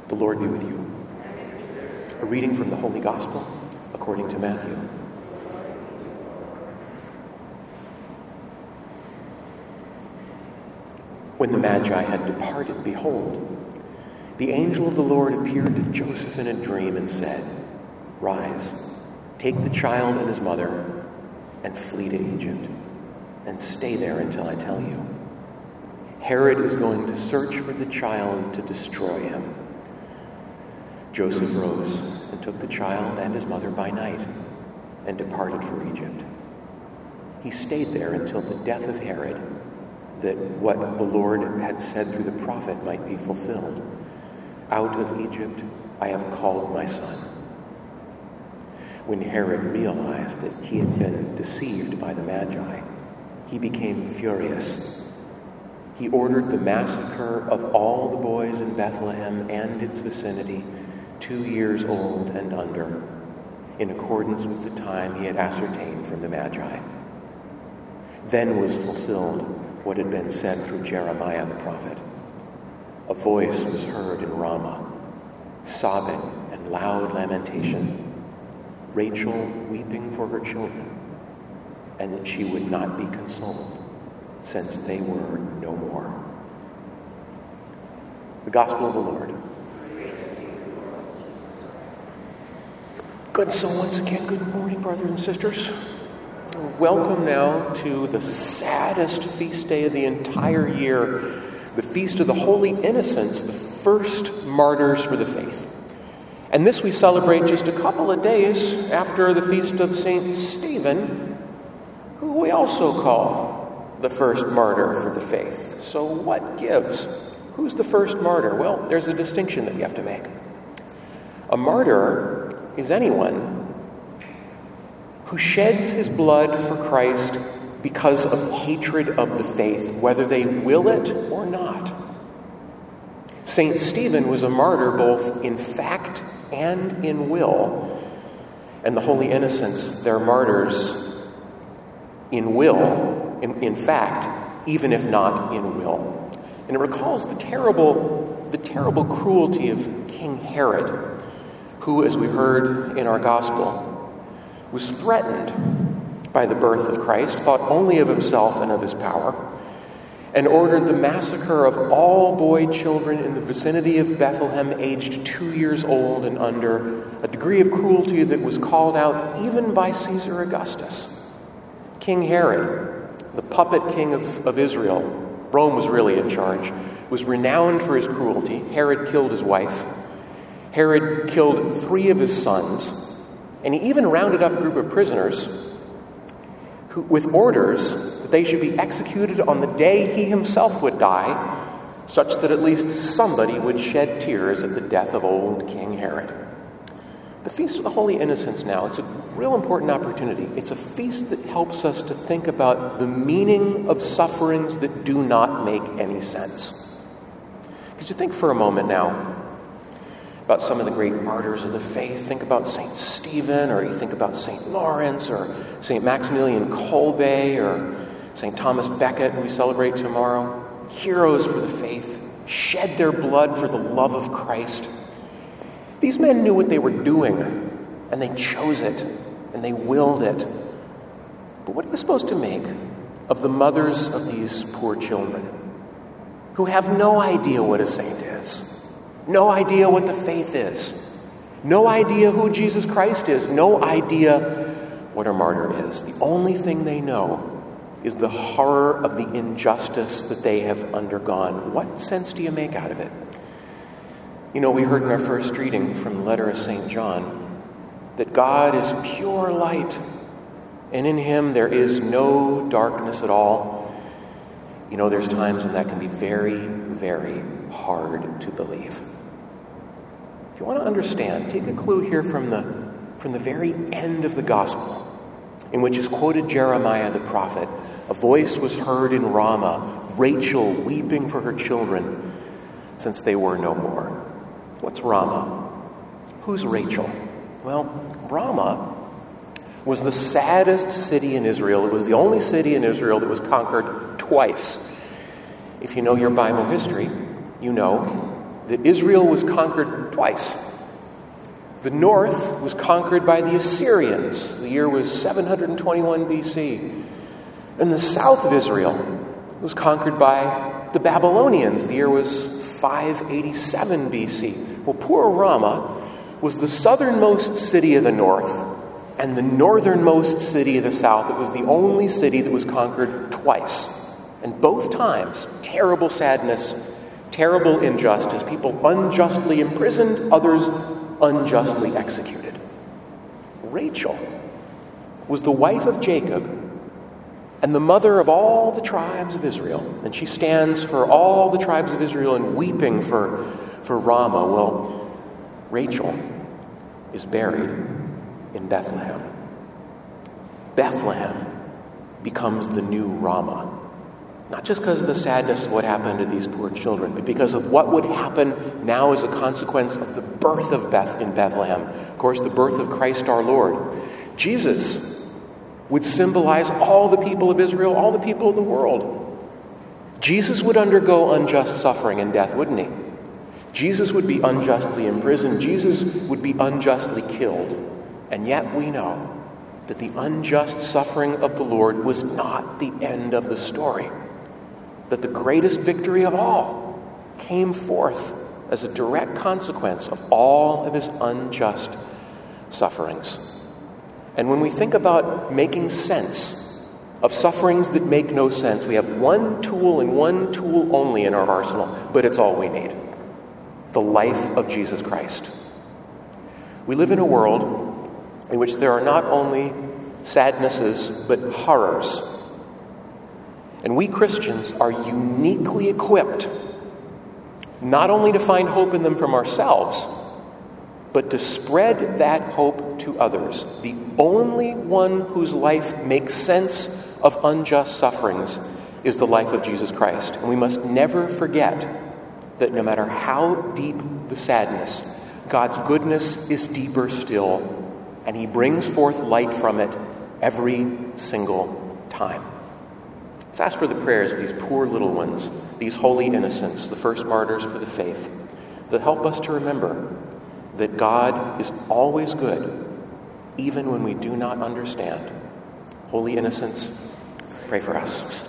The Lord be with you. A reading from the Holy Gospel according to Matthew. When the Magi had departed, behold, the angel of the Lord appeared to Joseph in a dream and said, "Rise, take the child and his mother, and flee to Egypt, and stay there until I tell you. Herod is going to search for the child to destroy him." Joseph rose and took the child and his mother by night and departed for Egypt. He stayed there until the death of Herod, that what the Lord had said through the prophet might be fulfilled. "Out of Egypt I have called my son." When Herod realized that he had been deceived by the Magi, he became furious. He ordered the massacre of all the boys in Bethlehem and its vicinity, 2 years old and under, in accordance with the time he had ascertained from the Magi. Then was fulfilled what had been said through Jeremiah the prophet. A voice was heard in Ramah, sobbing and loud lamentation, Rachel weeping for her children, and that she would not be consoled, since they were no more. The Gospel of the Lord. Good. So once again, good morning, brothers and sisters. Welcome now to the saddest feast day of the entire year, the Feast of the Holy Innocents, the first martyrs for the faith. And this we celebrate just a couple of days after the Feast of St. Stephen, who we also call the first martyr for the faith. So what gives? Who's the first martyr? Well, there's a distinction that you have to make. A martyr is anyone who sheds his blood for Christ because of hatred of the faith, whether they will it or not. St. Stephen was a martyr both in fact and in will, and the Holy Innocents, they're martyrs in will, in fact, even if not in will. And it recalls the terrible cruelty of King Herod, who, as we heard in our gospel, was threatened by the birth of Christ, thought only of himself and of his power, and ordered the massacre of all boy children in the vicinity of Bethlehem aged 2 years old and under, a degree of cruelty that was called out even by Caesar Augustus. King Herod, the puppet king of Israel, Rome was really in charge, was renowned for his cruelty. Herod killed his wife. Herod killed 3 of his sons, and he even rounded up a group of prisoners with orders that they should be executed on the day he himself would die, such that at least somebody would shed tears at the death of old King Herod. The Feast of the Holy Innocents now, it's a real important opportunity. It's a feast that helps us to think about the meaning of sufferings that do not make any sense. Because you think for a moment now about some of the great martyrs of the faith. Think about St. Stephen, or you think about St. Lawrence, or St. Maximilian Kolbe, or St. Thomas Becket, who we celebrate tomorrow. Heroes for the faith, shed their blood for the love of Christ. These men knew what they were doing, and they chose it, and they willed it. But what are you supposed to make of the mothers of these poor children, who have no idea what a saint is? No idea what the faith is. No idea who Jesus Christ is. No idea what a martyr is. The only thing they know is the horror of the injustice that they have undergone. What sense do you make out of it? You know, we heard in our first reading from the letter of St. John that God is pure light, and in him there is no darkness at all. You know, there's times when that can be very, very hard to believe. If you want to understand, take a clue here from the very end of the gospel, in which is quoted Jeremiah the prophet. A voice was heard in Ramah, Rachel weeping for her children, since they were no more. What's Ramah? Who's Rachel? Well, Ramah was the saddest city in Israel. It was the only city in Israel that was conquered twice. If you know your Bible history, you know that Israel was conquered twice. The north was conquered by the Assyrians. The year was 721 BC. And the south of Israel was conquered by the Babylonians. The year was 587 BC. Well, poor Ramah was the southernmost city of the north and the northernmost city of the south. It was the only city that was conquered twice. And both times, terrible sadness, terrible injustice. People unjustly imprisoned, others unjustly executed. Rachel was the wife of Jacob and the mother of all the tribes of Israel. And she stands for all the tribes of Israel and weeping for Ramah. Well, Rachel is buried in Bethlehem. Bethlehem becomes the new Ramah. Not just because of the sadness of what happened to these poor children, but because of what would happen now as a consequence of the birth of in Bethlehem. Of course, the birth of Christ our Lord. Jesus would symbolize all the people of Israel, all the people of the world. Jesus would undergo unjust suffering and death, wouldn't he? Jesus would be unjustly imprisoned. Jesus would be unjustly killed. And yet we know that the unjust suffering of the Lord was not the end of the story. That the greatest victory of all came forth as a direct consequence of all of his unjust sufferings. And when we think about making sense of sufferings that make no sense, we have one tool and one tool only in our arsenal, but it's all we need: the life of Jesus Christ. We live in a world in which there are not only sadnesses, but horrors. And we Christians are uniquely equipped not only to find hope in them from ourselves, but to spread that hope to others. The only one whose life makes sense of unjust sufferings is the life of Jesus Christ. And we must never forget that no matter how deep the sadness, God's goodness is deeper still, and he brings forth light from it every single time. Let's ask for the prayers of these poor little ones, these holy innocents, the first martyrs for the faith, that help us to remember that God is always good, even when we do not understand. Holy innocents, pray for us.